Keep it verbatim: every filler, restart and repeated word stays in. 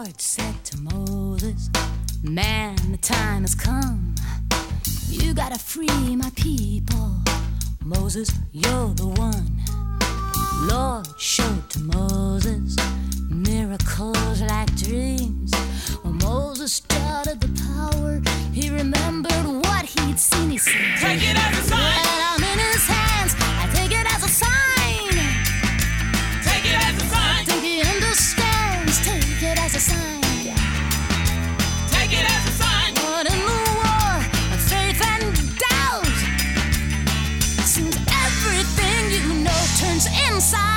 Lord said to Moses, man, the time has come. You gotta free my people. Moses, you're the one. Lord showed to Moses miracles like dreams. When Moses started the power, he remembered what he'd seen. He said, take it as a sign. Well, I'm in his hands. I take it as a sign. Take it as a sign. I think he understands. Take it as a sign. Take it as a sign. But in the war of faith and doubt, seems everything you know turns inside